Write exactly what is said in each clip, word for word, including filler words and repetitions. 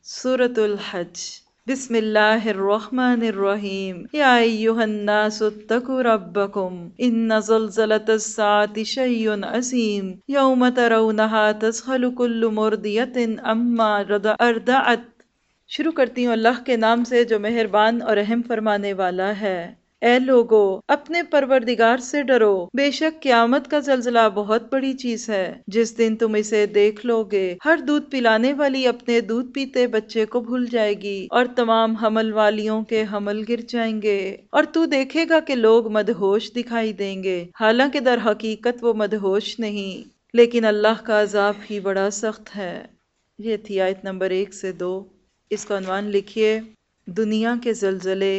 سورة الحج بسم اللہ الرحمن الرحیم یا ایہا الناس اتقوا ربکم ان زلزلۃ الساعۃ شیء عظیم یوم ترونہا تذہل کل مرضیۃ عما ارضعت۔ شروع کرتی ہوں اللہ کے نام سے جو مہربان اور رحم فرمانے والا ہے۔ اے لوگو اپنے پروردگار سے ڈرو، بے شک قیامت کا زلزلہ بہت بڑی چیز ہے۔ جس دن تم اسے دیکھ لو گے، ہر دودھ پلانے والی اپنے دودھ پیتے بچے کو بھول جائے گی اور تمام حمل والیوں کے حمل گر جائیں گے، اور تو دیکھے گا کہ لوگ مدہوش دکھائی دیں گے، حالانکہ در حقیقت وہ مدہوش نہیں، لیکن اللہ کا عذاب ہی بڑا سخت ہے۔ یہ تھی آیت نمبر ایک سے دو۔ اس کا عنوان لکھیے دنیا کے زلزلے،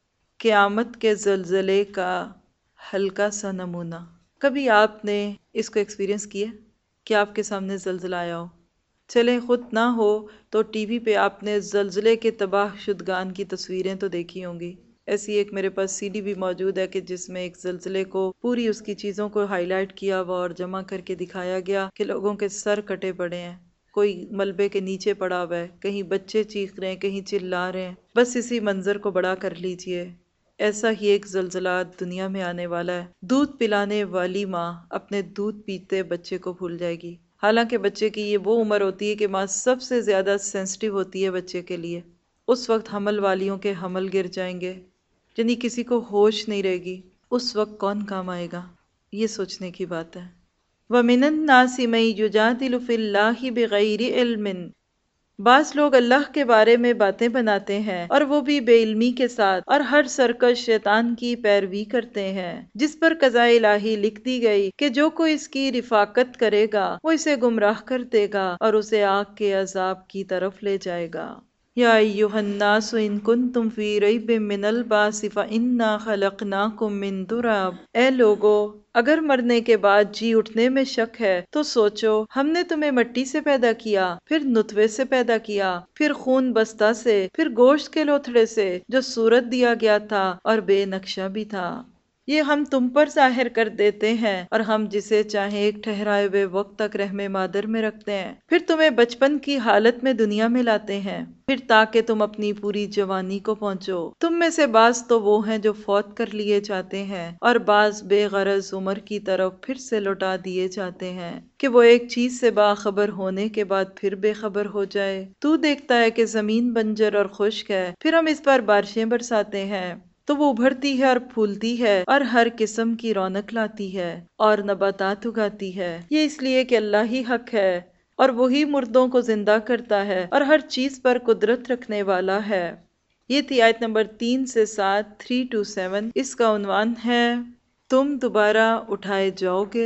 قیامت کے زلزلے کا ہلکا سا نمونہ۔ کبھی آپ نے اس کو ایکسپیرینس کیا کہ آپ کے سامنے زلزلہ آیا ہو؟ چلیں خود نہ ہو تو ٹی وی پہ آپ نے زلزلے کے تباہ شدگان کی تصویریں تو دیکھی ہوں گی۔ ایسی ایک میرے پاس سی ڈی بھی موجود ہے کہ جس میں ایک زلزلے کو پوری اس کی چیزوں کو ہائی لائٹ کیا ہوا اور جمع کر کے دکھایا گیا کہ لوگوں کے سر کٹے پڑے ہیں، کوئی ملبے کے نیچے پڑا ہوا ہے، کہیں بچے چیخ رہے ہیں، کہیں چلا رہے ہیں۔ بس اسی منظر کو بڑا کر لیجئے۔ ایسا ہی ایک زلزلہ دنیا میں آنے والا ہے۔ دودھ پلانے والی ماں اپنے دودھ پیتے بچے کو بھول جائے گی، حالانکہ بچے کی یہ وہ عمر ہوتی ہے کہ ماں سب سے زیادہ سینسٹیو ہوتی ہے بچے کے لیے۔ اس وقت حمل والیوں کے حمل گر جائیں گے، یعنی کسی کو ہوش نہیں رہے گی۔ اس وقت کون کام آئے گا؟ یہ سوچنے کی بات ہے۔ وَمِنَ النَّاسِ مَن يُجَادِلُ فِي اللَّهِ بِغَيْرِ عِلْمٍ۔ بعض لوگ اللہ کے بارے میں باتیں بناتے ہیں اور وہ بھی بے علمی کے ساتھ، اور ہر سرکش شیطان کی پیروی کرتے ہیں، جس پر قضاء الہی لکھ دی گئی کہ جو کوئی اس کی رفاقت کرے گا وہ اسے گمراہ کر دے گا اور اسے آگ کے عذاب کی طرف لے جائے گا۔ یا ایھا الناس ان کنتم فی ریب من البعث فانا خلقناکم من تراب۔ اے لوگو اگر مرنے کے بعد جی اٹھنے میں شک ہے تو سوچو، ہم نے تمہیں مٹی سے پیدا کیا، پھر نطفے سے پیدا کیا، پھر خون بستہ سے، پھر گوشت کے لوتھڑے سے جو صورت دیا گیا تھا اور بے نقشہ بھی تھا۔ یہ ہم تم پر ظاہر کر دیتے ہیں اور ہم جسے چاہیں ایک ٹھہرائے ہوئے وقت تک رحم مادر میں رکھتے ہیں، پھر تمہیں بچپن کی حالت میں دنیا میں لاتے ہیں، پھر تاکہ تم اپنی پوری جوانی کو پہنچو۔ تم میں سے بعض تو وہ ہیں جو فوت کر لیے جاتے ہیں اور بعض بے غرض عمر کی طرف پھر سے لوٹا دیے جاتے ہیں کہ وہ ایک چیز سے باخبر ہونے کے بعد پھر بے خبر ہو جائے۔ تو دیکھتا ہے کہ زمین بنجر اور خشک ہے، پھر ہم اس پر بارشیں برساتے ہیں تو وہ ابھرتی ہے اور پھولتی ہے اور ہر قسم کی رونق لاتی ہے اور نباتات اگاتی ہے۔ یہ اس لیے کہ اللہ ہی حق ہے اور وہی مردوں کو زندہ کرتا ہے اور ہر چیز پر قدرت رکھنے والا ہے۔ یہ تھی آیت نمبر تین سے سات، تھری ٹو سیون۔ اس کا عنوان ہے تم دوبارہ اٹھائے جاؤ گے،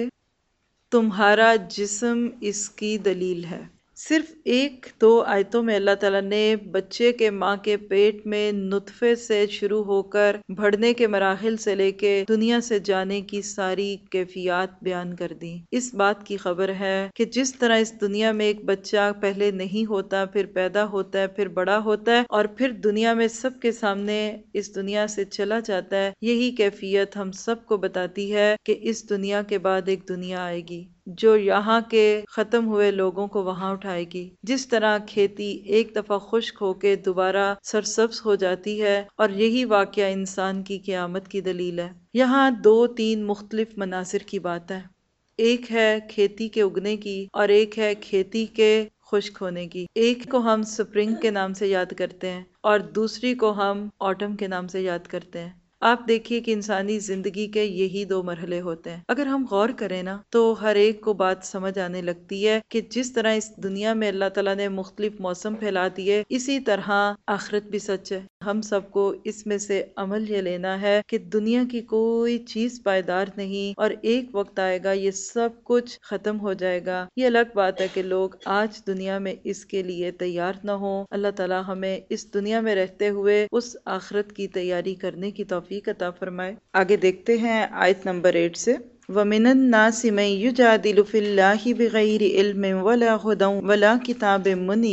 تمہارا جسم اس کی دلیل ہے۔ صرف ایک دو آیتوں میں اللہ تعالیٰ نے بچے کے ماں کے پیٹ میں نطفے سے شروع ہو کر بڑھنے کے مراحل سے لے کے دنیا سے جانے کی ساری کیفیات بیان کر دی۔ اس بات کی خبر ہے کہ جس طرح اس دنیا میں ایک بچہ پہلے نہیں ہوتا، پھر پیدا ہوتا ہے، پھر بڑا ہوتا ہے اور پھر دنیا میں سب کے سامنے اس دنیا سے چلا جاتا ہے، یہی کیفیت ہم سب کو بتاتی ہے کہ اس دنیا کے بعد ایک دنیا آئے گی جو یہاں کے ختم ہوئے لوگوں کو وہاں اٹھائے گی۔ جس طرح کھیتی ایک دفعہ خشک ہو کے دوبارہ سرسبز ہو جاتی ہے، اور یہی واقعہ انسان کی قیامت کی دلیل ہے۔ یہاں دو تین مختلف مناظر کی بات ہے، ایک ہے کھیتی کے اگنے کی اور ایک ہے کھیتی کے خشک ہونے کی۔ ایک کو ہم سپرنگ کے نام سے یاد کرتے ہیں اور دوسری کو ہم آٹم کے نام سے یاد کرتے ہیں۔ آپ دیکھیے کہ انسانی زندگی کے یہی دو مرحلے ہوتے ہیں۔ اگر ہم غور کریں نا تو ہر ایک کو بات سمجھ آنے لگتی ہے کہ جس طرح اس دنیا میں اللہ تعالیٰ نے مختلف موسم پھیلا دیے، اسی طرح آخرت بھی سچ ہے۔ ہم سب کو اس میں سے عمل یہ لینا ہے کہ دنیا کی کوئی چیز پائیدار نہیں اور ایک وقت آئے گا یہ سب کچھ ختم ہو جائے گا۔ یہ الگ بات ہے کہ لوگ آج دنیا میں اس کے لیے تیار نہ ہوں۔ اللہ تعالیٰ ہمیں اس دنیا میں رہتے ہوئے اس آخرت کی تیاری کرنے کی توفیق عطا فرمائے۔ آگے دیکھتے ہیں آیت نمبر ایٹ سے۔ وَمِنَ النَّاسِ مَن يُجَادِلُ فِي اللَّهِ بِغَيْرِ عِلْمٍ وَلَا هُدًى وَلَا كِتَابٍ مُنِيرٍ۔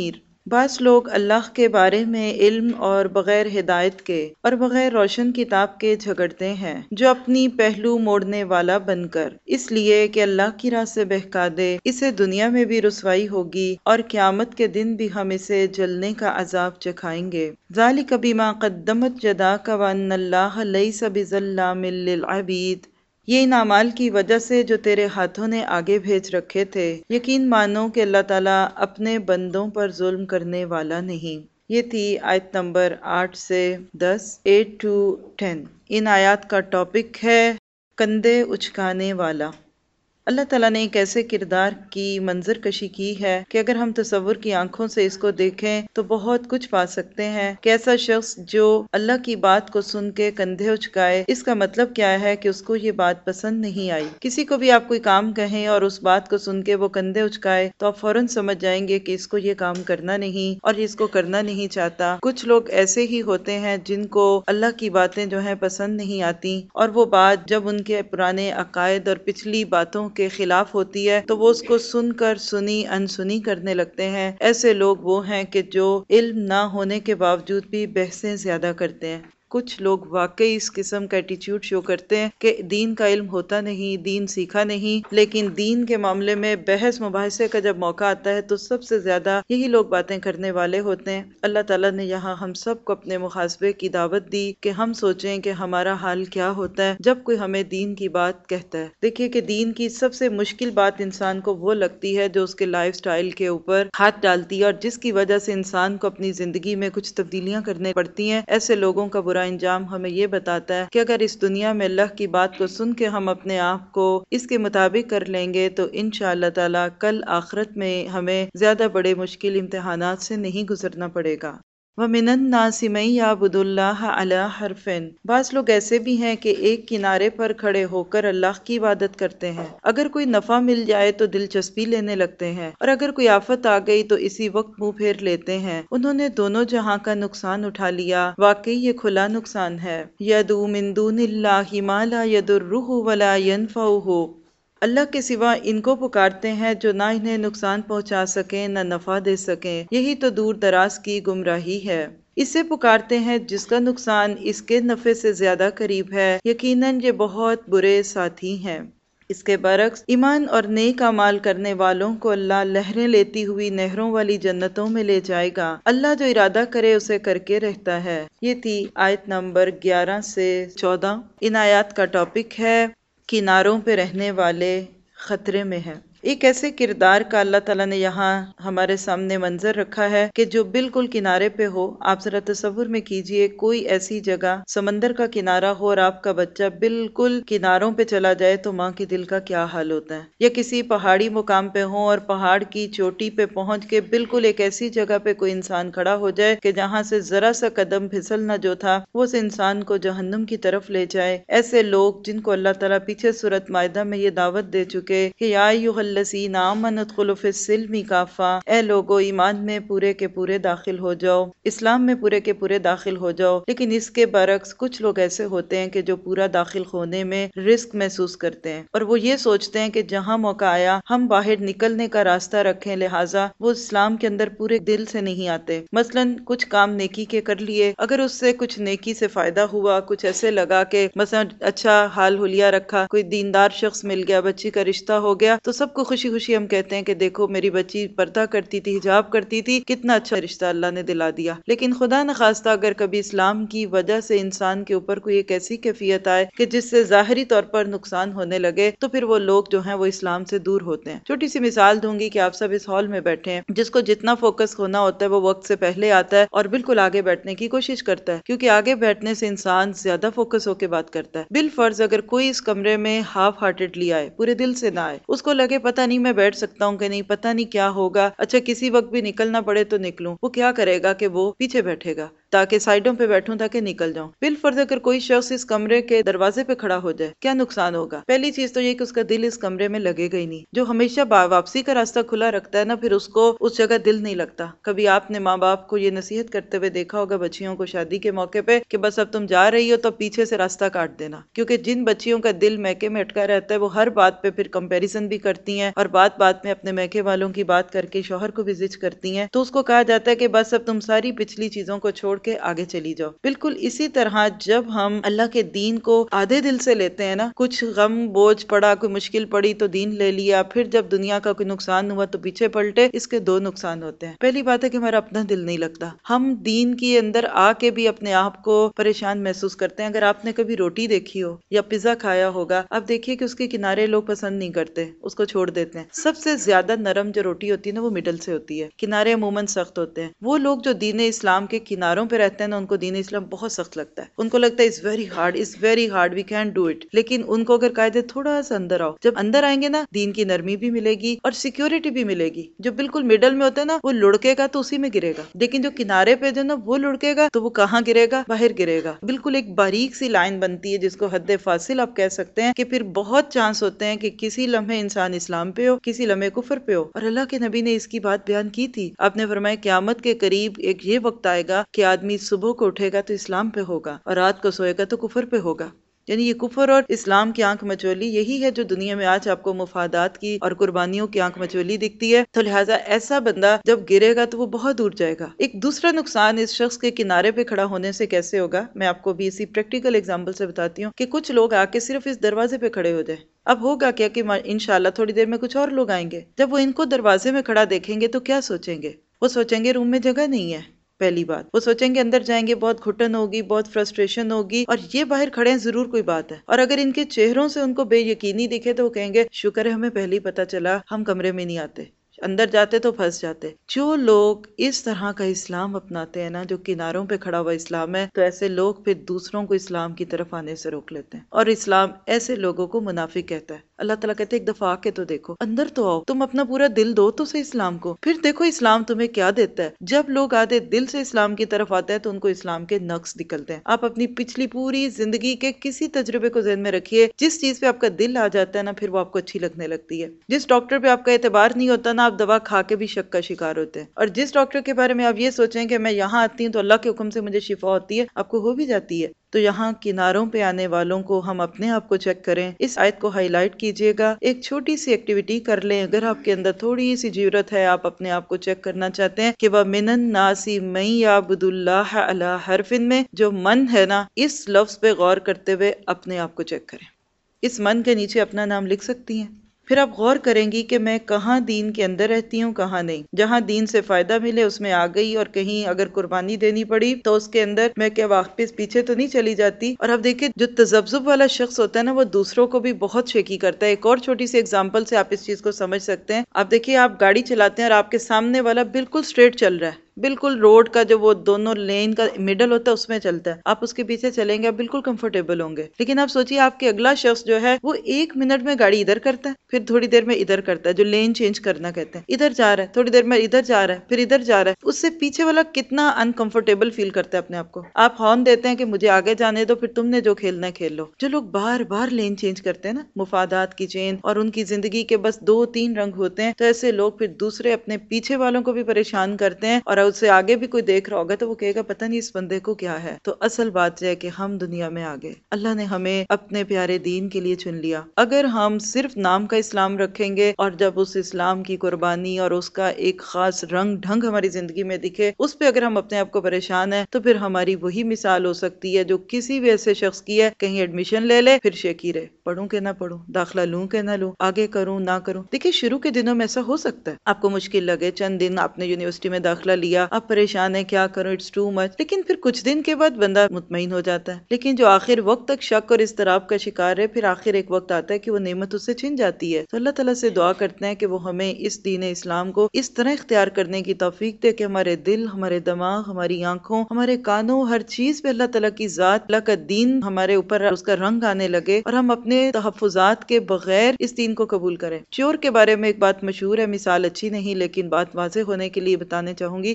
بعض لوگ اللہ کے بارے میں علم اور بغیر ہدایت کے اور بغیر روشن کتاب کے جھگڑتے ہیں، جو اپنی پہلو موڑنے والا بن کر، اس لیے کہ اللہ کی راہ سے بہکا دے۔ اسے دنیا میں بھی رسوائی ہوگی اور قیامت کے دن بھی ہم اسے جلنے کا عذاب چکھائیں گے۔ ذالک بما قدمت یداک وان اللہ لیس بظلام للعبید، یہ ان اعمال کی وجہ سے جو تیرے ہاتھوں نے آگے بھیج رکھے تھے۔ یقین مانو کہ اللہ تعالیٰ اپنے بندوں پر ظلم کرنے والا نہیں۔ یہ تھی آیت نمبر آٹھ سے دس، ایٹ ٹو ٹین۔ ان آیات کا ٹاپک ہے کندھے اچکانے والا۔ اللہ تعالیٰ نے ایک ایسے کردار کی منظر کشی کی ہے کہ اگر ہم تصور کی آنکھوں سے اس کو دیکھیں تو بہت کچھ پا سکتے ہیں کہ ایسا شخص جو اللہ کی بات کو سن کے کندھے اچکائے، اس کا مطلب کیا ہے کہ اس کو یہ بات پسند نہیں آئی۔ کسی کو بھی آپ کوئی کام کہیں اور اس بات کو سن کے وہ کندھے اچکائے تو آپ فوراً سمجھ جائیں گے کہ اس کو یہ کام کرنا نہیں اور اس کو کرنا نہیں چاہتا۔ کچھ لوگ ایسے ہی ہوتے ہیں جن کو اللہ کی باتیں جو ہیں پسند نہیں آتی، اور وہ بات جب ان کے پرانے عقائد اور پچھلی باتوں کے خلاف ہوتی ہے تو وہ اس کو سن کر سنی انسنی کرنے لگتے ہیں۔ ایسے لوگ وہ ہیں کہ جو علم نہ ہونے کے باوجود بھی بحثیں زیادہ کرتے ہیں۔ کچھ لوگ واقعی اس قسم کا ایٹیچیوڈ شو کرتے ہیں کہ دین کا علم ہوتا نہیں، دین سیکھا نہیں، لیکن دین کے معاملے میں بحث مباحثے کا جب موقع آتا ہے تو سب سے زیادہ یہی لوگ باتیں کرنے والے ہوتے ہیں۔ اللہ تعالیٰ نے یہاں ہم سب کو اپنے محاسبے کی دعوت دی کہ ہم سوچیں کہ ہمارا حال کیا ہوتا ہے جب کوئی ہمیں دین کی بات کہتا ہے۔ دیکھیے کہ دین کی سب سے مشکل بات انسان کو وہ لگتی ہے جو اس کے لائف سٹائل کے اوپر ہاتھ ڈالتی ہے اور جس کی وجہ سے انسان کو اپنی زندگی میں کچھ تبدیلیاں کرنے پڑتی ہیں۔ ایسے لوگوں کا برا انجام ہمیں یہ بتاتا ہے کہ اگر اس دنیا میں اللہ کی بات کو سن کے ہم اپنے آپ کو اس کے مطابق کر لیں گے تو انشاءاللہ تعالی کل آخرت میں ہمیں زیادہ بڑے مشکل امتحانات سے نہیں گزرنا پڑے گا۔ وَمِنَ النَّاسِ مَن يَعْبُدُ اللَّهَ عَلَى حَرْفٍ، بعض لوگ ایسے بھی ہیں کہ ایک کنارے پر کھڑے ہو کر اللہ کی عبادت کرتے ہیں۔ اگر کوئی نفع مل جائے تو دلچسپی لینے لگتے ہیں، اور اگر کوئی آفت آ گئی تو اسی وقت منہ پھیر لیتے ہیں۔ انہوں نے دونوں جہاں کا نقصان اٹھا لیا، واقعی یہ کھلا نقصان ہے۔ يَدْعُو مِن دُونِ اللَّهِ مَا لَا يَضُرُّهُ وَلَا يَنفَعُهُ، اللہ کے سوا ان کو پکارتے ہیں جو نہ انہیں نقصان پہنچا سکیں نہ نفع دے سکیں۔ یہی تو دور دراز کی گمراہی ہے۔ اسے پکارتے ہیں جس کا نقصان اس کے نفع سے زیادہ قریب ہے، یقیناً یہ بہت برے ساتھی ہیں۔ اس کے برعکس ایمان اور نیک اعمال کرنے والوں کو اللہ لہریں لیتی ہوئی نہروں والی جنتوں میں لے جائے گا۔ اللہ جو ارادہ کرے اسے کر کے رہتا ہے۔ یہ تھی آیت نمبر گیارہ سے چودہ۔ ان آیات کا ٹاپک ہے کناروں پہ رہنے والے خطرے میں ہیں۔ ایک ایسے کردار کا اللہ تعالیٰ نے یہاں ہمارے سامنے منظر رکھا ہے کہ جو بالکل کنارے پہ ہو۔ آپ ذرا تصور میں کیجئے کوئی ایسی جگہ سمندر کا کنارہ ہو اور آپ کا بچہ بالکل کناروں پہ چلا جائے تو ماں کے دل کا کیا حال ہوتا ہے۔ یا کسی پہاڑی مقام پہ ہو اور پہاڑ کی چوٹی پہ پہنچ کے بالکل ایک ایسی جگہ پہ کوئی انسان کھڑا ہو جائے کہ جہاں سے ذرا سا قدم پھسلنا جو تھا وہ اس انسان کو جہنم کی طرف لے جائے۔ ایسے لوگ جن کو اللہ تعالیٰ پیچھے سورۃ مائدہ میں یہ دعوت دے چکے کہ یا ایھا الذین آمنوا ادخلوا فی السلم کافہ، اے لوگو ایمان میں پورے کے پورے داخل ہو جاؤ، اسلام میں پورے کے پورے داخل ہو جاؤ۔ لیکن اس کے برعکس کچھ لوگ ایسے ہوتے ہیں کہ جو پورا داخل ہونے میں رسک محسوس کرتے ہیں، اور وہ یہ سوچتے ہیں کہ جہاں موقع آیا ہم باہر نکلنے کا راستہ رکھیں، لہٰذا وہ اسلام کے اندر پورے دل سے نہیں آتے۔ مثلاً کچھ کام نیکی کے کر لیے، اگر اس سے کچھ نیکی سے فائدہ ہوا، کچھ ایسے لگا کہ مثلا اچھا حال حلیہ رکھا، کوئی دیندار شخص مل گیا، بچی کا رشتہ ہو گیا، تو سب کو خوشی خوشی ہم کہتے ہیں کہ دیکھو میری بچی پردہ کرتی تھی، حجاب کرتی تھی، کتنا اچھا رشتہ اللہ نے دلا دیا۔ لیکن خدا نخواستہ اگر کبھی اسلام کی وجہ سے انسان کے اوپر کوئی ایک ایسی کیفیت آئے کہ جس سے ظاہری طور پر نقصان ہونے لگے تو پھر وہ لوگ جو ہیں وہ اسلام سے دور ہوتے ہیں۔ چھوٹی سی مثال دوں گی کہ آپ سب اس ہال میں بیٹھے ہیں، جس کو جتنا فوکس ہونا ہوتا ہے وہ وقت سے پہلے آتا ہے اور بالکل آگے بیٹھنے کی کوشش کرتا ہے، کیونکہ آگے بیٹھنے سے انسان زیادہ فوکس ہو کے بات کرتا ہے۔ بالفرض اگر کوئی اس کمرے میں ہاف ہارٹیڈلی آئے، پورے دل سے نہ آئے، اس کو لگے پتہ نہیں میں بیٹھ سکتا ہوں کہ نہیں، پتہ نہیں کیا ہوگا، اچھا کسی وقت بھی نکلنا پڑے تو نکلوں، وہ کیا کرے گا کہ وہ پیچھے بیٹھے گا تاکہ سائڈوں پہ بیٹھوں تاکہ نکل جاؤں. بالفرض اگر کوئی شخص اس کمرے کے دروازے پہ کھڑا ہو جائے کیا نقصان ہوگا؟ پہلی چیز تو یہ کہ اس کا دل اس کمرے میں لگے گا ہی نہیں. جو ہمیشہ واپسی کا راستہ کھلا رکھتا ہے نا پھر اس کو اس جگہ دل نہیں لگتا. کبھی آپ نے ماں باپ کو یہ نصیحت کرتے ہوئے دیکھا ہوگا بچیوں کو شادی کے موقع پہ کہ بس اب تم جا رہی ہو تو پیچھے سے راستہ کاٹ دینا، کیونکہ جن بچیوں کا دل میکے میں اٹکا رہتا ہے وہ ہر بات پہ پھر کمپیریزن بھی کرتی ہیں اور بات بات میں اپنے میکے والوں کی بات کر کے شوہر کو بھی زج کرتی ہیں. تو اس کو کہا جاتا ہے کہ بس اب تم ساری پچھلی چیزوں کو چھوڑ کے آگے چلی جاؤ. بالکل اسی طرح جب ہم اللہ کے دین کو آدھے دل سے لیتے ہیں نا، کچھ غم بوجھ پڑا، کوئی مشکل پڑی تو دین لے لیا، پھر جب دنیا کا کوئی نقصان ہوا تو پیچھے پلٹے، اس کے دو نقصان ہوتے ہیں. پہلی بات ہے کہ ہمارا اپنا دل نہیں لگتا، ہم دین کے اندر آ کے بھی اپنے آپ کو پریشان محسوس کرتے ہیں. اگر آپ نے کبھی روٹی دیکھی ہو یا پیزا کھایا ہوگا، آپ دیکھیے کہ اس کے کنارے لوگ پسند نہیں کرتے، اس کو چھوڑ دیتے ہیں. سب سے زیادہ نرم جو روٹی ہوتی ہے نا وہ مڈل سے ہوتی ہے، کنارے عموماً سخت ہوتے ہیں. وہ لوگ جو دین اسلام کے کناروں پہ رہتے ہیں نا ان کو دین اسلام بہت سخت لگتا ہے، ان کو لگتا ہے it's very hard, it's very hard, we can do it. لیکن ان کو اگر کہا جائے تھوڑا سا اندر آؤ، جب اندر آئیں گے نا دین کی نرمی بھی ملے گی اور سیکیورٹی بھی ملے گی. جو بالکل مڈل میں ہوتا ہے نا وہ لڑکے گا تو اسی میں گرے گا، لیکن جو کنارے پہ جو نا وہ لڑکے گا تو وہ کہاں گرے گا؟ باہر گرے گا. بالکل ایک باریک سی لائن بنتی ہے جس کو حد فاصل آپ کہہ سکتے ہیں کہ پھر بہت چانس ہوتے ہیں کہ کسی لمحے انسان اسلام پہ ہو، کسی لمحے کفر پہ ہو. اور اللہ کے نبی نے اس کی بات بیان کی تھی. آپ نے فرمایا قیامت کے قریب ایک یہ وقت آئے گا کہ آدمی صبح کو اٹھے گا تو اسلام پہ ہوگا اور رات کو سوئے گا تو کفر پہ ہوگا. یعنی یہ کفر اور اسلام کی آنکھ مچولی یہی ہے جو دنیا میں آج آپ کو مفادات کی اور قربانیوں کی آنکھ مچولی دکھتی ہے. تو لہٰذا ایسا بندہ جب گرے گا تو وہ بہت دور جائے گا. ایک دوسرا نقصان اس شخص کے کنارے پہ کھڑا ہونے سے کیسے ہوگا، میں آپ کو بھی اسی پریکٹیکل اگزامپل سے بتاتی ہوں کہ کچھ لوگ آ کے صرف اس دروازے پہ کھڑے ہو جائیں. اب ہوگا کیا کہ انشاءاللہ تھوڑی دیر میں کچھ اور لوگ آئیں گے. جب وہ ان کو دروازے میں کھڑا دیکھیں گے تو کیا سوچیں گے؟ وہ سوچیں گے روم میں جگہ نہیں ہے. پہلی بات وہ سوچیں گے اندر جائیں گے بہت گھٹن ہوگی، بہت فرسٹریشن ہوگی، اور یہ باہر کھڑے ہیں ضرور کوئی بات ہے. اور اگر ان کے چہروں سے ان کو بے یقینی دکھے تو وہ کہیں گے شکر ہے ہمیں پہلے ہی پتا چلا، ہم کمرے میں نہیں آتے، اندر جاتے تو پھنس جاتے. جو لوگ اس طرح کا اسلام اپناتے ہیں نا جو کناروں پہ کھڑا ہوا اسلام ہے، تو ایسے لوگ پھر دوسروں کو اسلام کی طرف آنے سے روک لیتے ہیں. اور اسلام ایسے لوگوں کو منافق کہتا ہے. اللہ تعالیٰ کہتے ہیں ایک دفعہ آ کے تو دیکھو، اندر تو آؤ، تم اپنا پورا دل دو تو صحیح اسلام کو، پھر دیکھو اسلام تمہیں کیا دیتا ہے. جب لوگ آدھے دل سے اسلام کی طرف آتے ہیں تو ان کو اسلام کے نقص نکلتے ہیں. آپ اپنی پچھلی پوری زندگی کے کسی تجربے کو ذہن میں رکھیے، جس چیز پہ آپ کا دل آ جاتا ہے نا پھر وہ آپ کو اچھی لگنے لگتی ہے. جس ڈاکٹر پہ آپ کا اعتبار نہیں ہوتا نا آپ دوا کھا کے بھی شک کا شکار ہوتے ہیں. اور جس ڈاکٹر کے بارے میں آپ یہ سوچیں کہ میں یہاں آتی ہوں تو اللہ کے حکم سے مجھے شفا ہوتی ہے، آپ کو ہو بھی جاتی ہے. تو یہاں کناروں پہ آنے والوں کو ہم اپنے آپ کو چیک کریں. اس آیت کو ہائی لائٹ کیجئے گا، ایک چھوٹی سی ایکٹیویٹی کر لیں. اگر آپ کے اندر تھوڑی سی جرأت ہے، آپ اپنے آپ کو چیک کرنا چاہتے ہیں کہ وَمِنَ النَّاسِ مَن يَعْبُدُ اللَّهَ عَلَى حَرْفٍ میں جو من ہے نا اس لفظ پہ غور کرتے ہوئے اپنے آپ کو چیک کریں. اس من کے نیچے اپنا نام لکھ سکتی ہیں. پھر آپ غور کریں گی کہ میں کہاں دین کے اندر رہتی ہوں، کہاں نہیں. جہاں دین سے فائدہ ملے اس میں آ گئی، اور کہیں اگر قربانی دینی پڑی تو اس کے اندر میں کیا واپس پیچھے تو نہیں چلی جاتی. اور اب دیکھیں جو تذبذب والا شخص ہوتا ہے نا وہ دوسروں کو بھی بہت شیکی کرتا ہے. ایک اور چھوٹی سی اگزامپل سے آپ اس چیز کو سمجھ سکتے ہیں. آپ دیکھیے آپ گاڑی چلاتے ہیں اور آپ کے سامنے والا بالکل اسٹریٹ چل رہا ہے، بالکل روڈ کا جو وہ دونوں لین کا مڈل ہوتا ہے اس میں چلتا ہے. آپ اس کے پیچھے چلیں گے آپ بالکل کمفرٹیبل ہوں گے. لیکن آپ سوچیے آپ کے اگلا شخص جو ہے وہ ایک منٹ میں گاڑی ادھر کرتا ہے، پھر تھوڑی دیر میں ادھر کرتا ہے، جو لین چینج کرنا کہتے ہیں. ادھر جا رہا ہے، تھوڑی دیر میں ادھر جا رہا ہے، پھر ادھر جا رہا ہے. اس سے پیچھے والا کتنا انکمفرٹیبل فیل کرتا ہے اپنے آپ کو. آپ ہارن دیتے ہیں کہ مجھے آگے جانے دو، پھر تم نے جو کھیلنا ہے کھیل لو. جو لوگ بار بار لین چینج کرتے ہیں نا، مفادات کی چین، اور ان کی زندگی کے بس دو تین رنگ ہوتے ہیں، تو ایسے لوگ پھر دوسرے اپنے پیچھے والوں کو بھی پریشان کرتے ہیں. اور اس سے آگے بھی کوئی دیکھ رہا ہوگا تو وہ کہے گا پتہ نہیں اس بندے کو کیا ہے. تو اصل بات یہ ہے کہ ہم دنیا میں آگے اللہ نے ہمیں اپنے پیارے دین کے لیے چن لیا. اگر ہم صرف نام کا اسلام رکھیں گے اور جب اس اسلام کی قربانی اور اس کا ایک خاص رنگ ڈھنگ ہماری زندگی میں دکھے اس پہ اگر ہم اپنے آپ کو پریشان ہیں تو پھر ہماری وہی مثال ہو سکتی ہے جو کسی بھی ایسے شخص کی ہے، کہیں ایڈمیشن لے لے پھر شیکی رہے، پڑھوں کہ نہ پڑھوں، داخلہ لوں کہ نہ لوں، آگے کروں نہ کروں. دیکھیے شروع کے دنوں میں ایسا ہو سکتا ہے، آپ کو مشکل لگے، چند دن آپ نے یونیورسٹی میں داخلہ لیا، آپ پریشان ہیں کیا کروں، اٹس ٹو مچ. لیکن پھر کچھ دن کے بعد بندہ مطمئن ہو جاتا ہے. لیکن جو آخر وقت تک شک اور اضطراب کا شکار ہے، پھر آخر ایک وقت آتا ہے کہ وہ نعمت اس سے چھن جاتی ہے. تو اللہ تعالیٰ سے دعا کرتے ہیں کہ وہ ہمیں اس دین اسلام کو اس طرح اختیار کرنے کی توفیق دے کہ ہمارے دل، ہمارے دماغ، ہماری آنکھوں، ہمارے کانوں، ہر چیز پہ اللہ تعالیٰ کی ذات، اللہ کا دین ہمارے اوپر اس کا رنگ آنے لگے اور ہم اپنے تحفظات کے بغیر اس دین کو قبول کریں. چور کے بارے میں ایک بات مشہور ہے، مثال اچھی نہیں لیکن بات واضح ہونے کے لیے بتانے چاہوں گی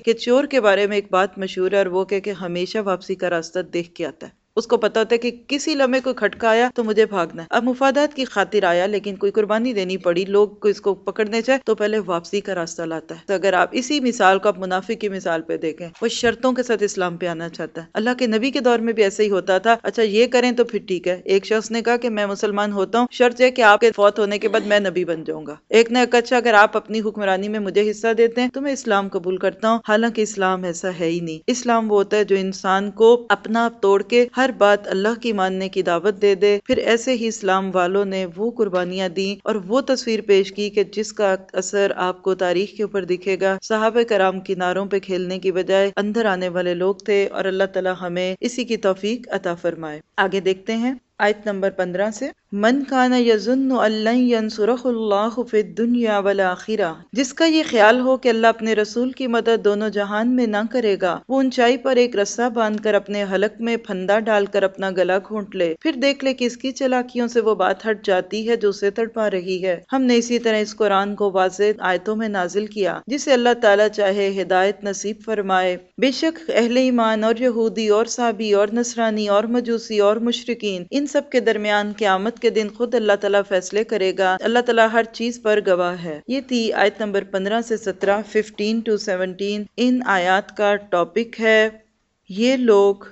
کہ چور کے بارے میں ایک بات مشہور ہے اور وہ کہ, کہ ہمیشہ واپسی کا راستہ دیکھ کے آتا ہے. اس کو پتا ہوتا ہے کہ کسی لمحے کوئی کھٹکا آیا تو مجھے بھاگنا ہے. اب مفادات کی خاطر آیا لیکن کوئی قربانی دینی پڑی, لوگ کو اس کو پکڑنے چاہے تو پہلے واپسی کا راستہ لاتا ہے. تو اگر آپ اسی مثال کو آپ منافق کی مثال پہ دیکھیں, وہ شرطوں کے ساتھ اسلام پہ آنا چاہتا ہے. اللہ کے نبی کے دور میں بھی ایسے ہی ہوتا تھا, اچھا یہ کریں تو پھر ٹھیک ہے. ایک شخص نے کہا کہ میں مسلمان ہوتا ہوں, شرط ہے کہ آپ کے فوت ہونے کے بعد میں نبی بن جاؤں گا. ایک نے کہا اچھا اگر آپ اپنی حکمرانی میں مجھے حصہ دیتے ہیں تو میں اسلام قبول کرتا ہوں. حالانکہ اسلام ایسا ہے ہی نہیں. اسلام وہ ہوتا ہے جو انسان کو اپنا آپ توڑ کے ہر بات اللہ کی ماننے کی دعوت دے دے. پھر ایسے ہی اسلام والوں نے وہ قربانیاں دیں اور وہ تصویر پیش کی کہ جس کا اثر آپ کو تاریخ کے اوپر دکھے گا. صحابہ کرام کناروں پہ کھیلنے کی بجائے اندر آنے والے لوگ تھے, اور اللہ تعالی ہمیں اسی کی توفیق عطا فرمائے. آگے دیکھتے ہیں آیت نمبر پندرہ سے. من کان یظن ان لن ینصرہ اللہ فی الدنیا والآخرہ, جس کا یہ خیال ہو کہ اللہ اپنے رسول کی مدد دونوں جہان میں نہ کرے گا, وہ اونچائی پر ایک رسہ باندھ کر اپنے حلق میں پھندا ڈال کر اپنا گلا گھونٹ لے, پھر دیکھ لے کہ اس کی چلاکیوں سے وہ بات ہٹ جاتی ہے جو اسے تڑپا رہی ہے. ہم نے اسی طرح اس قرآن کو واضح آیتوں میں نازل کیا, جسے اللہ تعالیٰ چاہے ہدایت نصیب فرمائے. بے شک اہل ایمان اور یہودی اور صابی اور نصرانی اور مجوسی اور مشرکین, ان سب کے درمیان قیامت کے دن خود اللہ تعالیٰ فیصلے کرے گا. اللہ تعالیٰ ہر چیز پر گواہ ہے. یہ تھی آیت نمبر پندرہ سے سترہ, ففٹین ٹو سیونٹین. ان آیات کا ٹاپک ہے یہ لوگ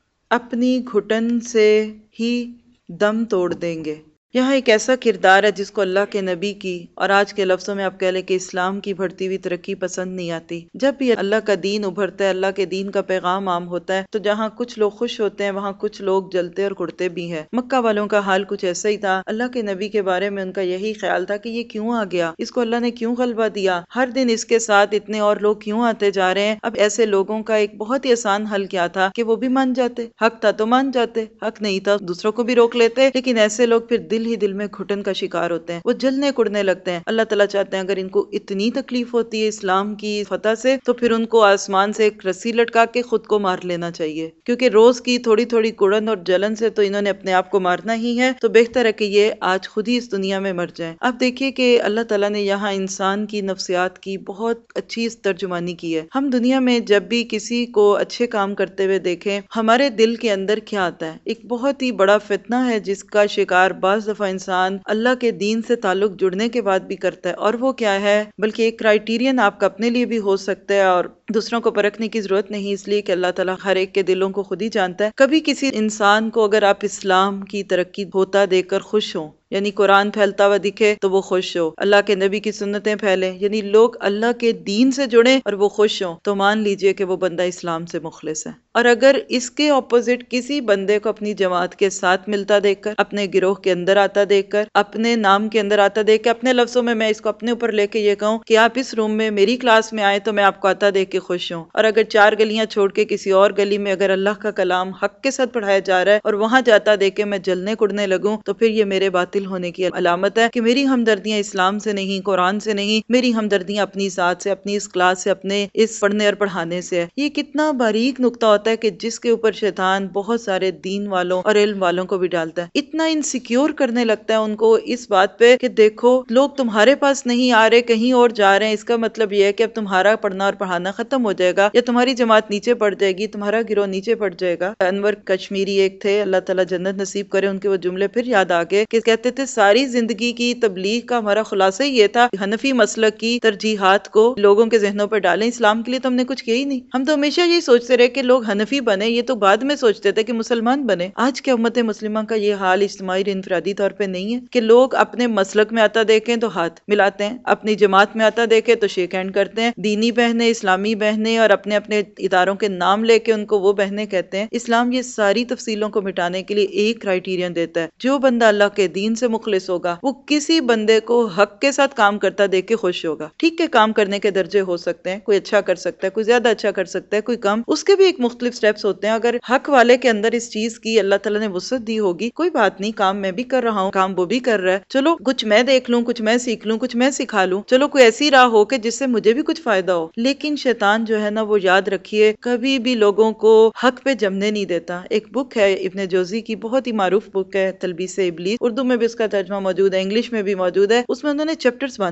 اپنی گھٹن سے ہی دم توڑ دیں گے. یہاں ایک ایسا کردار ہے جس کو اللہ کے نبی کی, اور آج کے لفظوں میں آپ کہہ لیں کہ اسلام کی بڑھتی ہوئی ترقی پسند نہیں آتی. جب بھی اللہ کا دین ابھرتا ہے, اللہ کے دین کا پیغام عام ہوتا ہے, تو جہاں کچھ لوگ خوش ہوتے ہیں وہاں کچھ لوگ جلتے اور کڑتے بھی ہیں. مکہ والوں کا حال کچھ ایسا ہی تھا. اللہ کے نبی کے بارے میں ان کا یہی خیال تھا کہ یہ کیوں آ گیا, اس کو اللہ نے کیوں غلبہ دیا, ہر دن اس کے ساتھ اتنے اور لوگ کیوں آتے جا رہے ہیں. اب ایسے لوگوں کا ایک بہت ہی آسان حل کیا تھا کہ وہ بھی مان جاتے. حق تھا تو مان جاتے, حق نہیں تھا دوسروں کو بھی روک لیتے. لیکن ایسے لوگ پھر دل ہی دل میں گھٹن کا شکار ہوتے ہیں, وہ جلنے کڑنے لگتے ہیں. اللہ تعالیٰ چاہتے ہیں اگر ان کو اتنی تکلیف ہوتی ہے اسلام کی فتح سے, تو پھر ان کو آسمان سے ایک رسی لٹکا کے خود کو مار لینا چاہیے, کیونکہ روز کی تھوڑی تھوڑی کڑن اور جلن سے تو انہوں نے اپنے آپ کو مارنا ہی ہے. تو بہتر ہے کہ یہ آج خود ہی اس دنیا میں مر جائیں. اب دیکھیے کہ اللہ تعالیٰ نے یہاں انسان کی نفسیات کی بہت اچھی ترجمانی کی ہے. ہم دنیا میں جب بھی کسی کو اچھے کام کرتے ہوئے دیکھیں, ہمارے دل کے اندر کیا آتا ہے؟ ایک بہت ہی بڑا فتنہ ہے جس کا شکار بعض دفعہ انسان اللہ کے دین سے تعلق جڑنے کے بعد بھی کرتا ہے. اور وہ کیا ہے؟ بلکہ ایک کرائیٹیرین آپ کا اپنے لیے بھی ہو سکتا ہے اور دوسروں کو پرکھنے کی ضرورت نہیں, اس لیے کہ اللہ تعالیٰ ہر ایک کے دلوں کو خود ہی جانتا ہے. کبھی کسی انسان کو اگر آپ اسلام کی ترقی ہوتا دیکھ کر خوش ہوں, یعنی قرآن پھیلتا ہوا دکھے تو وہ خوش ہو, اللہ کے نبی کی سنتیں پھیلیں, یعنی لوگ اللہ کے دین سے جڑیں اور وہ خوش ہوں, تو مان لیجئے کہ وہ بندہ اسلام سے مخلص ہے. اور اگر اس کے اپوزٹ کسی بندے کو اپنی جماعت کے ساتھ ملتا دیکھ کر, اپنے گروہ کے اندر آتا دیکھ کر, اپنے نام کے اندر آتا دیکھ کے, اپنے لفظوں میں میں اس کو اپنے اوپر لے کے یہ کہوں کہ آپ اس روم میں میری کلاس میں آئے تو میں آپ کو آتا دیکھ کے خوش ہوں, اور اگر چار گلیاں چھوڑ کے کسی اور گلی میں اگر اللہ کا کلام حق کے ساتھ پڑھایا جا رہا ہے اور وہاں جاتا دیکھ کے میں جلنے کڑنے لگوں, تو پھر یہ میرے باطل ہونے کی علامت ہے کہ میری ہمدردیاں اسلام سے نہیں, قرآن سے نہیں, میری ہمدردیاں اپنی ذات سے, اپنی اس کلاس سے, اپنے اس پڑھنے اور پڑھانے سے ہے. یہ کتنا باریک نقطہ ہوتا ہے کہ جس کے اوپر شیطان بہت سارے دین والوں اور علم والوں کو بھی ڈالتا ہے. اتنا انسیکیور کرنے لگتا ہے ان کو اس بات پہ کہ دیکھو لوگ تمہارے پاس نہیں آ رہے, کہیں اور جا رہے ہیں, اس کا مطلب یہ ہے کہ اب تمہارا پڑھنا اور پڑھانا ختم ہو جائے گا, یا تمہاری جماعت نیچے پڑ جائے گی, تمہارا گروہ نیچے پڑ جائے گا. انور کشمیری ایک تھے, اللہ تعالیٰ جنت نصیب کرے, ان کے وہ جملے پھر یاد آ گئے کہ کہتے تھے ساری زندگی کی تبلیغ کا ہمارا خلاصہ یہ تھا حنفی مسلک کی ترجیحات کو لوگوں کے ذہنوں پر ڈالیں, اسلام کے لیے تو ہم نے کچھ کیا ہی نہیں. ہم تو ہمیشہ یہی سوچتے رہے کہ لوگ حنفی بنے, یہ تو بعد میں سوچتے تھے کہ مسلمان بنے. آج کے امت مسلمہ کا یہ حال اجتماعی اور انفرادی طور پہ نہیں ہے کہ لوگ اپنے مسلک میں آتا دیکھیں تو ہاتھ ملاتے ہیں, اپنی جماعت میں آتا دیکھیں تو شیک ہینڈ کرتے ہیں. دینی بہنیں, اسلامی بہنیں, اور اپنے اپنے اداروں کے نام لے کے ان کو وہ بہنیں کہتے ہیں. اسلام یہ ساری تفصیلوں کو مٹانے کے لیے ایک کرائیٹیرین دیتا ہے, جو بندہ اللہ کے دین سے مخلص ہوگا وہ کسی بندے کو حق کے ساتھ کام کرتا دیکھ کے خوش ہوگا. ٹھیک ہے کام کرنے کے درجے ہو سکتے ہیں, کوئی اچھا کر سکتا ہے, کوئی زیادہ اچھا کر سکتا ہے, کوئی کم, اس کے بھی ایک مختلف سٹیپس ہوتے ہیں. اگر حق والے کے اندر اس چیز کی اللہ تعالیٰ نے وسعت دی ہوگی, کوئی بات نہیں, کام میں بھی کر رہا ہوں, کام وہ بھی کر رہا ہے, چلو کچھ میں دیکھ لوں, کچھ میں سیکھ لوں, کچھ میں سکھا لوں, چلو کوئی ایسی راہ ہو کہ جس سے مجھے بھی کچھ فائدہ ہو. لیکن شیطان جو ہے نا وہ یاد رکھیے کبھی بھی لوگوں کو حق پہ جمنے نہیں دیتا. ایک بک ہے ابن جوزی کی, بہت ہی معروف بک ہے, تلبیس ابلیس, اردو میں بھی اس کا ترجمہ موجود ہے, انگلش میں بھی موجود ہے. اس میں انہوں نے چیپٹرز باندھے ہیں,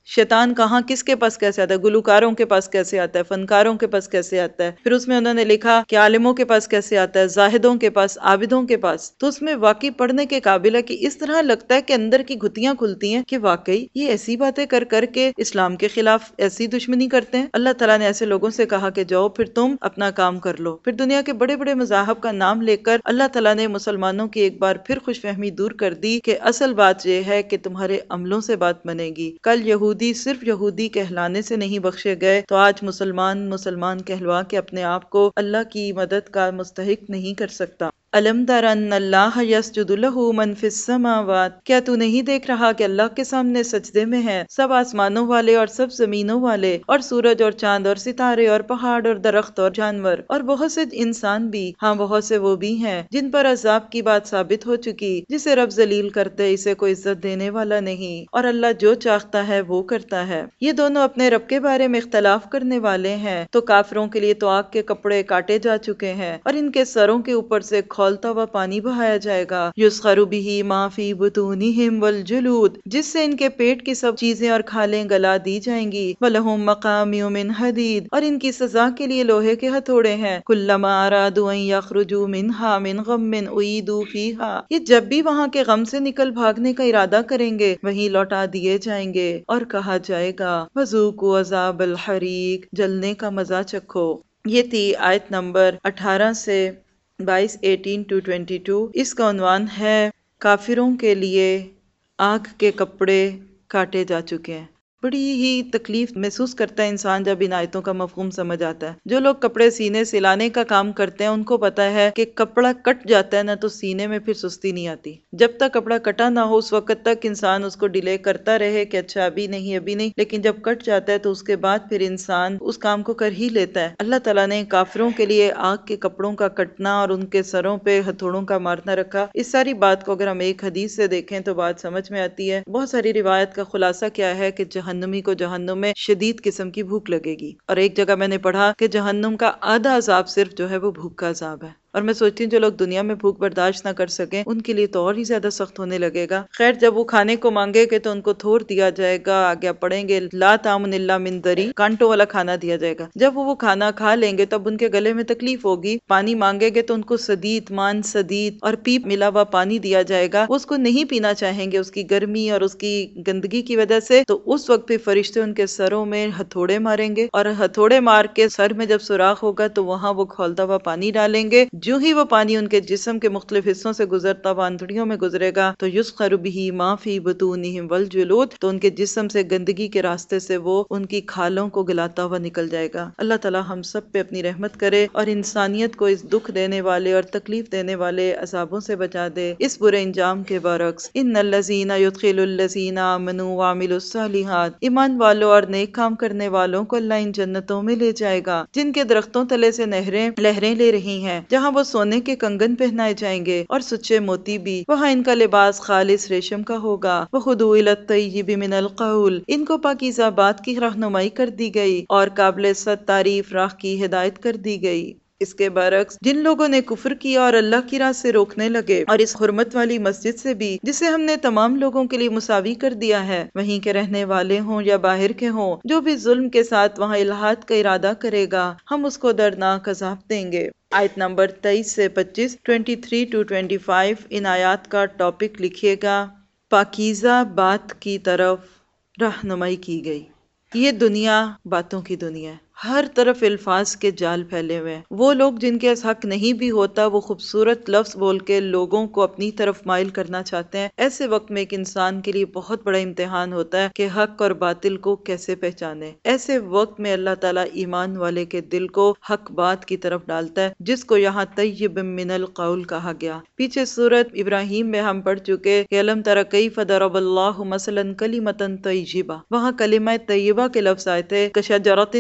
شیطان کہاں کس کے پاس کیسے آتا ہے، گلوکاروں کے پاس کیسے آتا ہے، فنکاروں کے پاس کیسے آتا ہے، پھر اس میں انہوں نے لکھا کہ عالموں کے پاس کیسے آتا ہے، زاہدوں کے پاس، عابدوں کے پاس. تو اس میں واقعی پڑھنے کے قابل ہے کہ اس طرح لگتا ہے کہ اندر کی گھتیاں کھلتی ہیں کہ واقعی یہ ایسی باتیں کر کر کے اسلام کے خلاف ایسی دشمنی کرتے ہیں. اللہ تعالیٰ نے ایسے لوگوں سے کہا کہ جاؤ پھر تم اپنا کام کر لو. پھر دنیا کے بڑے بڑے مذاہب کا نام لے کر اللہ تعالیٰ نے مسلمانوں کی ایک بار پھر خوش فہمی دور کر دی کہ اصل بات یہ ہے کہ تمہارے عملوں سے بات بنے گی. کل یہودی صرف یہودی کہلانے سے نہیں بخشے گئے تو آج مسلمان مسلمان کہلوا کے اپنے آپ کو اللہ کی مدد کا مستحق نہیں کر سکتا. الم تر ان اللہ یسجد لہ من فی السماوات، کیا تو نہیں دیکھ رہا کہ اللہ کے سامنے سجدے میں ہیں سب آسمانوں والے اور سب زمینوں والے، اور سورج اور چاند اور ستارے اور پہاڑ اور درخت اور جانور اور بہت سے انسان بھی. ہاں بہت سے وہ بھی ہیں جن پر عذاب کی بات ثابت ہو چکی. جسے رب ذلیل کرتے اسے کوئی عزت دینے والا نہیں، اور اللہ جو چاہتا ہے وہ کرتا ہے. یہ دونوں اپنے رب کے بارے میں اختلاف کرنے والے ہیں تو کافروں کے لیے تو آگ کے کپڑے کاٹے جا چکے ہیں اور ان کے سروں کے اوپر سے کھولتا ہوا پانی بہایا جائے گا. یسخر بہ ما فی بطونہم والجلود، جس سے ان کے پیٹ کی سب چیزیں اور کھالیں گلا دی جائیں گی. وَلَهُم مَّقَامِعُ مِنْ حَدِيدٍ، اور ان کی سزا کے لیے لوہے کے ہتھوڑے ہیں. كُلَّمَا أَرَادُوا أَن يَخْرُجُوا مِنْهَا مِنْ غَمٍّ أُعِيدُوا فِيهَا، یہ جب بھی وہاں کے غم سے نکل بھاگنے کا ارادہ کریں گے وہیں لوٹا دیے جائیں گے اور کہا جائے گا وَذُوقُوا عَذَابَ الْحَرِيقِ، جلنے کا مزہ چکھو. یہ تھی آیت نمبر اٹھارہ سے بائیس، ایٹین ٹو ٹوینٹی ٹو. اس کا عنوان ہے کافروں کے لیے آگ کے کپڑے کاٹے جا چکے ہیں. بڑی ہی تکلیف محسوس کرتا ہے انسان جب ان آیتوں کا مفہوم سمجھ آتا ہے. جو لوگ کپڑے سینے سلانے کا کام کرتے ہیں ان کو پتا ہے کہ کپڑا کٹ جاتا ہے نا تو سینے میں پھر سستی نہیں آتی. جب تک کپڑا کٹا نہ ہو اس وقت تک انسان اس کو ڈیلے کرتا رہے کہ اچھا ابھی نہیں ابھی نہیں، لیکن جب کٹ جاتا ہے تو اس کے بعد پھر انسان اس کام کو کر ہی لیتا ہے. اللہ تعالیٰ نے کافروں کے لیے آگ کے کپڑوں کا کٹنا اور ان کے سروں پہ ہتھوڑوں کا مارنا رکھا. اس ساری بات کو اگر ہم ایک حدیث سے دیکھیں تو بات سمجھ میں آتی ہے. بہت ساری روایت کا خلاصہ کیا ہے کہ جہنمی کو جہنم میں شدید قسم کی بھوک لگے گی، اور ایک جگہ میں نے پڑھا کہ جہنم کا آدھا عذاب صرف جو ہے وہ بھوک کا عذاب ہے. اور میں سوچتی ہوں جو لوگ دنیا میں بھوک برداشت نہ کر سکیں ان کے لیے تو اور ہی زیادہ سخت ہونے لگے گا. خیر جب وہ کھانے کو مانگے گے تو ان کو تھور دیا جائے گا. آگے پڑھیں گے لا طعام الا من ضری، کانٹوں والا کھانا دیا جائے گا. جب وہ وہ کھانا کھا لیں گے تب ان کے گلے میں تکلیف ہوگی. پانی مانگے گے تو ان کو سدید مان سدید اور پیپ ملا ہوا پانی دیا جائے گا. وہ اس کو نہیں پینا چاہیں گے اس کی گرمی اور اس کی گندگی کی وجہ سے. تو اس وقت پہ فرشتے ان کے سروں میں ہتھوڑے ماریں گے، اور ہتھوڑے مار کے سر میں جب سوراخ ہوگا تو وہاں وہ کھولتا ہوا پانی ڈالیں گے. جو ہی وہ پانی ان کے جسم کے مختلف حصوں سے گزرتا ہوا آنتڑیوں میں گزرے گا تو یسخر بہ ما فی بطونہم والجلود، تو ان کے جسم سے گندگی کے راستے سے وہ ان کی کھالوں کو گلاتا ہوا نکل جائے گا. اللہ تعالی ہم سب پہ اپنی رحمت کرے اور انسانیت کو اس دکھ دینے والے اور تکلیف دینے والے عذابوں سے بچا دے. اس برے انجام کے برعکس ان الذین یدخل الذین آمنوا وعملوا الصالحات، ایمان والوں اور نیک کام کرنے والوں کو اللہ ان جنتوں میں لے جائے گا جن کے درختوں تلے سے نہریں لہریں لے رہی ہیں، جہاں وہ سونے کے کنگن پہنائے جائیں گے اور سچے موتی بھی. وہاں ان کا لباس خالص ریشم کا ہوگا. وَخُذُوا إِلَى الطَّيِّبِ مِنَ الْقَوْلِ، ان کو پاکیزہ بات کی رہنمائی کر دی گئی اور قابل صد تعریف راہ کی ہدایت کر دی گئی. اس کے برعکس جن لوگوں نے کفر کیا اور اللہ کی راہ سے روکنے لگے اور اس حرمت والی مسجد سے بھی جسے ہم نے تمام لوگوں کے لیے مساوی کر دیا ہے، وہیں کے رہنے والے ہوں یا باہر کے ہوں، جو بھی ظلم کے ساتھ وہاں الحاد کا ارادہ کرے گا ہم اس کو دردناک عذاب دیں گے. آیت نمبر تیئیس سے پچیس، twenty three to twenty five. ان آیات کا ٹاپک لکھیے گا پاکیزہ بات کی طرف رہنمائی کی گئی. یہ دنیا باتوں کی دنیا ہے، ہر طرف الفاظ کے جال پھیلے ہوئے ہیں. وہ لوگ جن کے حق نہیں بھی ہوتا وہ خوبصورت لفظ بول کے لوگوں کو اپنی طرف مائل کرنا چاہتے ہیں. ایسے وقت میں ایک انسان کے لیے بہت بڑا امتحان ہوتا ہے کہ حق اور باطل کو کیسے پہچانے. ایسے وقت میں اللہ تعالیٰ ایمان والے کے دل کو حق بات کی طرف ڈالتا ہے، جس کو یہاں طیب من القول کہا گیا. پیچھے سورت ابراہیم میں ہم پڑھ چکے کہ الم تر کیف ضرب اللہ مثلا کلمۃ طیبہ، وہاں کلمہ طیبہ کے لفظ آئے تھے کشجرۃ طیبہ،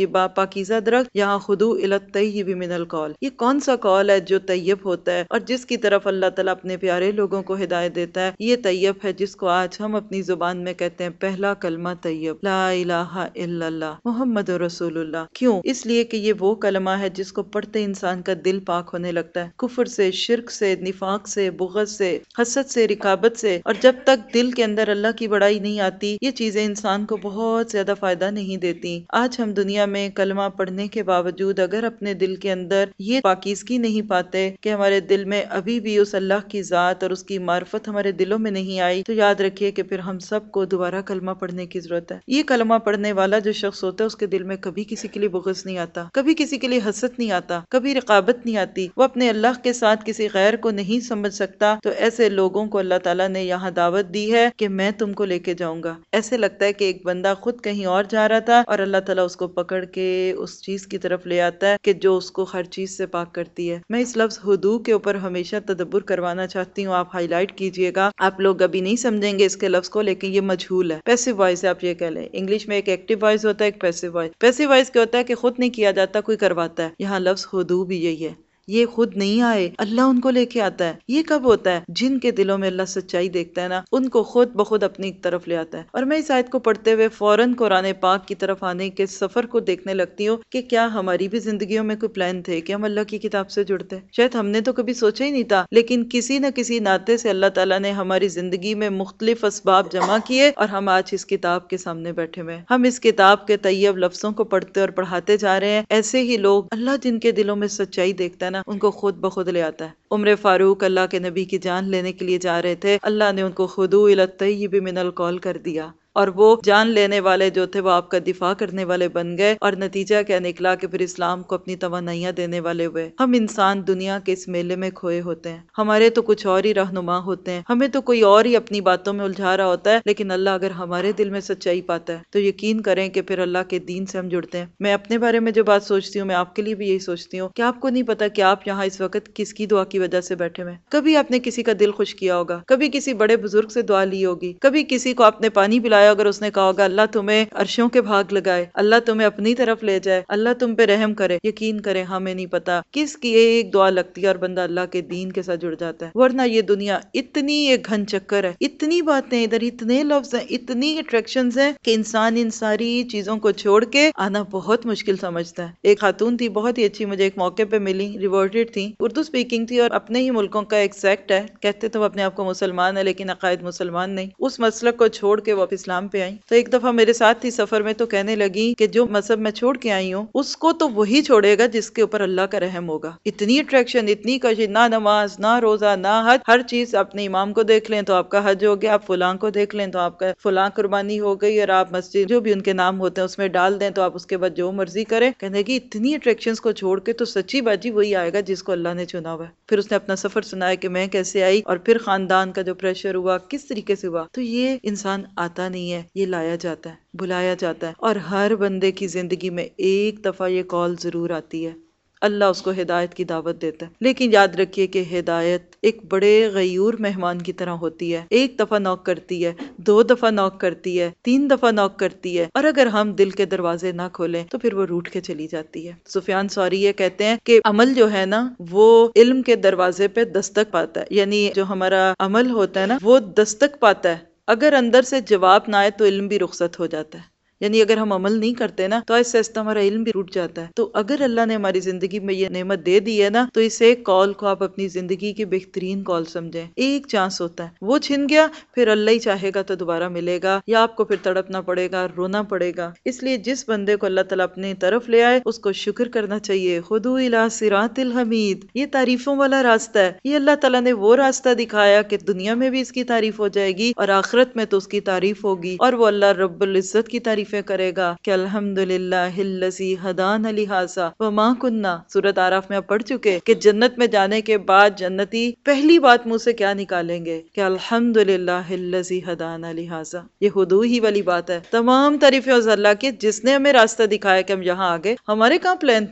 طیبہ پاکیزہ درخت، یہاں خدو الی الطیب من القول، یہ کون سا قول ہے جو طیب ہوتا ہے اور جس کی طرف اللہ تعالیٰ اپنے پیارے لوگوں کو ہدایت دیتا ہے؟ یہ طیب ہے جس کو آج ہم اپنی زبان میں کہتے ہیں پہلا کلمہ طیب، لا الہ الا اللہ محمد رسول اللہ۔ کیوں؟ اس لیے کہ یہ وہ کلمہ ہے جس کو پڑھتے انسان کا دل پاک ہونے لگتا ہے کفر سے، شرک سے، نفاق سے، بغض سے، حسد سے، رکابت سے۔ اور جب تک دل کے اندر اللہ کی بڑائی نہیں آتی یہ چیزیں انسان کو بہت زیادہ فائدہ نہیں دیتی۔ آج ہم دنیا میں کلمہ پڑھنے کے باوجود اگر اپنے دل کے اندر یہ پاکیزگی نہیں پاتے کہ ہمارے دل میں ابھی بھی اس اللہ کی ذات اور اس کی معرفت ہمارے دلوں میں نہیں آئی، تو یاد رکھیے کہ پھر ہم سب کو دوبارہ کلمہ پڑھنے کی ضرورت ہے۔ یہ کلمہ پڑھنے والا جو شخص ہوتا ہے اس کے دل میں کبھی کسی کے لیے بغض نہیں آتا، کبھی کسی کے لیے حسد نہیں آتا، کبھی رقابت نہیں آتی، وہ اپنے اللہ کے ساتھ کسی غیر کو نہیں سمجھ سکتا۔ تو ایسے لوگوں کو اللہ تعالیٰ نے یہاں دعوت دی ہے کہ میں تم کو لے کے جاؤں گا۔ ایسے لگتا ہے کہ ایک بندہ خود کہیں اور جا رہا تھا اور اللہ تعالیٰ اس کو پکڑ کے اس چیز کی طرف لے آتا ہے کہ جو اس کو ہر چیز سے پاک کرتی ہے۔ میں اس لفظ ہدو کے اوپر ہمیشہ تدبر کروانا چاہتی ہوں، آپ ہائی لائٹ کیجئے گا۔ آپ لوگ ابھی نہیں سمجھیں گے اس کے لفظ کو، لیکن یہ مجہول ہے، پیسو وائس ہے، آپ یہ کہہ لیں۔ انگلش میں ایک ایکٹیو وائس ہوتا ہے، ایک پیسو وائس۔ پیسو وائس کیا ہوتا ہے کہ خود نہیں کیا جاتا، کوئی کرواتا ہے۔ یہاں لفظ ہدو بھی یہی ہے، یہ خود نہیں آئے، اللہ ان کو لے کے آتا ہے۔ یہ کب ہوتا ہے؟ جن کے دلوں میں اللہ سچائی دیکھتا ہے نا، ان کو خود بخود اپنی طرف لے آتا ہے۔ اور میں اس آیت کو پڑھتے ہوئے فوراً قرآن پاک کی طرف آنے کے سفر کو دیکھنے لگتی ہوں کہ کیا ہماری بھی زندگیوں میں کوئی پلان تھے کہ ہم اللہ کی کتاب سے جڑتے ہیں؟ شاید ہم نے تو کبھی سوچا ہی نہیں تھا، لیکن کسی نہ کسی ناطے سے اللہ تعالیٰ نے ہماری زندگی میں مختلف اسباب جمع کیے اور ہم آج اس کتاب کے سامنے بیٹھے ہوئے ہیں۔ ہم اس کتاب کے طیب لفظوں کو پڑھتے اور پڑھاتے جا رہے ہیں۔ ایسے ہی لوگ اللہ جن کے دلوں میں سچائی دیکھتا ہے نا، ان کو خود بخود لے آتا ہے۔ عمر فاروق اللہ کے نبی کی جان لینے کے لیے جا رہے تھے، اللہ نے ان کو خدو الی الطیب من القول کر دیا، اور وہ جان لینے والے جو تھے وہ آپ کا دفاع کرنے والے بن گئے، اور نتیجہ کیا نکلا کہ پھر اسلام کو اپنی توانائیاں دینے والے ہوئے۔ ہم انسان دنیا کے اس میلے میں کھوئے ہوتے ہیں، ہمارے تو کچھ اور ہی رہنما ہوتے ہیں، ہمیں تو کوئی اور ہی اپنی باتوں میں الجھا رہا ہوتا ہے، لیکن اللہ اگر ہمارے دل میں سچائی پاتا ہے تو یقین کریں کہ پھر اللہ کے دین سے ہم جڑتے ہیں۔ میں اپنے بارے میں جو بات سوچتی ہوں میں آپ کے لیے بھی یہی سوچتی ہوں کہ آپ کو نہیں پتا کہ آپ یہاں اس وقت کس کی دعا کی وجہ سے بیٹھے ہوئے ہیں۔ کبھی آپ نے کسی کا دل خوش کیا ہوگا، کبھی کسی بڑے بزرگ سے دعا لی ہوگی، کبھی کسی کو آپ نے پانی پلایا اگر اس نے کہا ہوگا اللہ تمہیں عرشوں کے بھاگ لگائے، اللہ تمہیں اپنی طرف لے جائے، اللہ تم پہ رحم کرے۔ یقین کریں ہمیں نہیں پتا کس کی ایک دعا لگتی ہے اور بندہ اللہ کے دین کے ساتھ جڑ جاتا ہے۔ ورنہ یہ دنیا اتنی ایک گھن چکر ہے، اتنی باتیں ادھر، اتنے لفظ ہیں، اتنی اٹریکشنز ہیں کہ انسان ان ساری چیزوں کو چھوڑ کے آنا بہت مشکل سمجھتا ہے۔ ایک خاتون تھی بہت ہی اچھی، مجھے ایک موقع پہ ملی، ریورٹڈ تھی، اردو اسپیکنگ تھی، اور اپنے ہی ملکوں کا ایک سیکٹ ہے، کہتے تو وہ اپنے آپ کو مسلمان ہے لیکن عقائد مسلمان نہیں، اس مسلک کو چھوڑ کے وہ اسلام پہ آئی۔ تو ایک دفعہ میرے ساتھ تھی سفر میں، تو کہنے لگی کہ جو مذہب میں چھوڑ کے آئی ہوں اس کو تو وہی چھوڑے گا جس کے اوپر اللہ کا رحم ہوگا۔ اتنی اٹریکشن، اتنی کشش، نہ نماز، نہ روزہ، نہ حج، ہر چیز اپنے امام کو دیکھ لیں تو آپ کا حج ہو گیا، آپ فلاں کو دیکھ لیں تو آپ کا فلاں قربانی ہو گئی، اور آپ مسجد جو بھی ان کے نام ہوتے ہیں اس میں ڈال دیں تو آپ اس کے بعد جو مرضی کریں۔ کہنے کی اتنی اٹریکشنز کو چھوڑ کے تو سچی باجی وہی آئے گا جس کو اللہ نے چنا ہوا ہے۔ پھر اس نے اپنا سفر سنایا کہ میں کیسے آئی اور پھر خاندان کا جو پریشر ہوا کس طریقے سے ہوا۔ تو یہ انسان آتا نہیں ہے، یہ لایا جاتا ہے، بلایا جاتا ہے، اور ہر بندے کی زندگی میں ایک دفعہ یہ کال ضرور آتی ہے، اللہ اس کو ہدایت کی دعوت دیتا ہے۔ لیکن یاد رکھیے کہ ہدایت ایک بڑے غیور مہمان کی طرح ہوتی ہے، ایک دفعہ نوک کرتی ہے، دو دفعہ نوک کرتی ہے، تین دفعہ نوک کرتی ہے، اور اگر ہم دل کے دروازے نہ کھولیں تو پھر وہ روٹ کے چلی جاتی ہے۔ سفیان ثوری یہ کہتے ہیں کہ عمل جو ہے نا وہ علم کے دروازے پہ دستک پاتا ہے، یعنی جو ہمارا عمل ہوتا ہے نا وہ دستک پاتا ہے، اگر اندر سے جواب نہ آئے تو علم بھی رخصت ہو جاتا ہے۔ یعنی اگر ہم عمل نہیں کرتے نا تو آہستہ آہستہ ہمارا علم بھی ٹوٹ جاتا ہے۔ تو اگر اللہ نے ہماری زندگی میں یہ نعمت دے دی ہے نا تو اس ایک کال کو آپ اپنی زندگی کی بہترین کال سمجھیں۔ ایک چانس ہوتا ہے، وہ چھن گیا پھر اللہ ہی چاہے گا تو دوبارہ ملے گا، یا آپ کو پھر تڑپنا پڑے گا، رونا پڑے گا۔ اس لیے جس بندے کو اللہ تعالیٰ اپنی طرف لے آئے اس کو شکر کرنا چاہیے۔ خدو الی صراط الحمید، یہ تعریفوں والا راستہ ہے، یہ اللہ تعالیٰ نے وہ راستہ دکھایا کہ دنیا میں بھی اس کی تعریف ہو جائے گی اور آخرت میں تو اس کی تعریف ہوگی، اور وہ اللہ رب العزت کی تعریفیں کرے گا کہ الحمدللہ الذی ہدانا لہذا وما کننا۔ سورۃ اعراف میں آپ پڑھ چکے کہ جنت میں جانے کے بعد جنتی پہلی بات منہ سے کیا نکالیں گے کہ الحمدللہ الذی ہدانا لہذا۔ یہ ہدو ہی والی بات ہے، تمام تعریفیں اس اللہ کی جس نے ہمیں راستہ دکھایا کہ ہم یہاں آگے، ہمارے کہاں پلان تھے،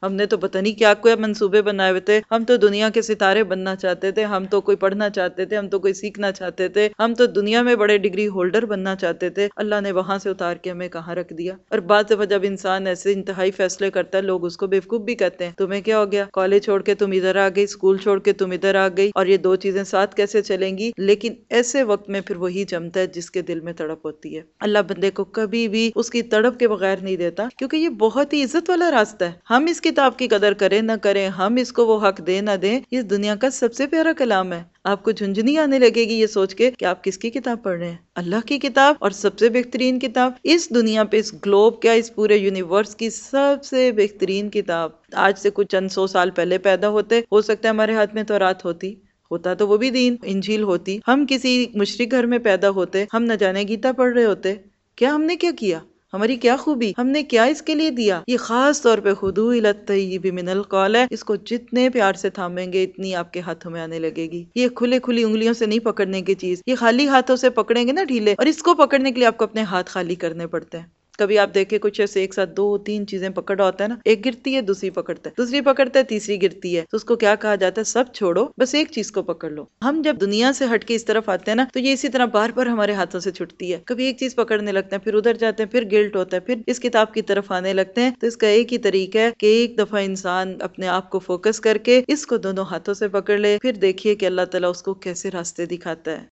ہم نے تو پتہ نہیں کیا کوئی منصوبے بنائے ہوئے تھے، ہم تو دنیا کے ستارے بننا چاہتے تھے، ہم تو کوئی پڑھنا چاہتے تھے، ہم تو کوئی سیکھنا چاہتے تھے، ہم تو دنیا میں بڑے ڈگری ہولڈر بننا چاہتے تھے، اللہ نے وہاں سے اتار کے ہمیں کہاں رکھ دیا۔ اور بعض دفعہ جب انسان ایسے انتہائی فیصلے کرتا ہے، لوگ اس کو بیوقوف بھی کہتے ہیں، تمہیں کیا ہو گیا، کالج چھوڑ کے تم ادھر آ گئی، اسکول چھوڑ کے تم ادھر آ گئی، اور یہ دو چیزیں ساتھ کیسے چلیں گی؟ لیکن ایسے وقت میں پھر وہی جمتا ہے جس کے دل میں تڑپ ہوتی ہے۔ اللہ بندے کو کبھی بھی اس کی تڑپ کے بغیر نہیں دیتا، کیونکہ یہ بہت ہی عزت والا راستہ ہے۔ ہم اس کتاب کی قدر کریں نہ کریں، ہم اس کو وہ حق دیں نہ دیں، یہ دنیا کا سب سے پیارا کلام ہے۔ آپ کو جھنجھنی آنے لگے گی یہ سوچ کے کہ آپ کس کی کتاب پڑھ رہے ہیں، اللہ کی کتاب، اور سب سے بہترین کتاب اس دنیا پہ، اس گلوب کیا اس پورے یونیورس کی سب سے بہترین کتاب۔ آج سے کچھ چند سو سال پہلے پیدا ہوتے، ہو سکتا ہے ہمارے ہاتھ میں تورات ہوتی، ہوتا تو وہ بھی دین، انجیل ہوتی، ہم کسی مشرک گھر میں پیدا ہوتے، ہم نہ جانے گیتا پڑھ رہے ہوتے، کیا ہم نے کیا کیا، ہماری کیا خوبی، ہم نے کیا اس کے لیے دیا؟ یہ خاص طور پہ خُذُوا إِلَى الطَّيِّبِ مِنَ الْقَوْلِ ہے، اس کو جتنے پیار سے تھامیں گے اتنی آپ کے ہاتھوں میں آنے لگے گی۔ یہ کھلے کھلی انگلیوں سے نہیں پکڑنے کی چیز، یہ خالی ہاتھوں سے پکڑیں گے نا ڈھیلے، اور اس کو پکڑنے کے لیے آپ کو اپنے ہاتھ خالی کرنے پڑتے ہیں۔ کبھی آپ دیکھیں کچھ ایسے ایک ساتھ دو تین چیزیں پکڑ ہوتا ہے نا، ایک گرتی ہے دوسری پکڑتا ہے، دوسری پکڑتا ہے تیسری گرتی ہے، تو اس کو کیا کہا جاتا ہے؟ سب چھوڑو، بس ایک چیز کو پکڑ لو۔ ہم جب دنیا سے ہٹ کے اس طرف آتے ہیں نا، تو یہ اسی طرح بار بار ہمارے ہاتھوں سے چھٹتی ہے، کبھی ایک چیز پکڑنے لگتے ہیں، پھر ادھر جاتے ہیں، پھر گلٹ ہوتا ہے، پھر اس کتاب کی طرف آنے لگتے ہیں۔ تو اس کا ایک ہی طریقہ ہے کہ ایک دفعہ انسان اپنے آپ کو فوکس کر کے اس کو دونوں ہاتھوں سے پکڑ لے، پھر دیکھیے کہ اللہ تعالیٰ اس کو کیسے راستے دکھاتا ہے۔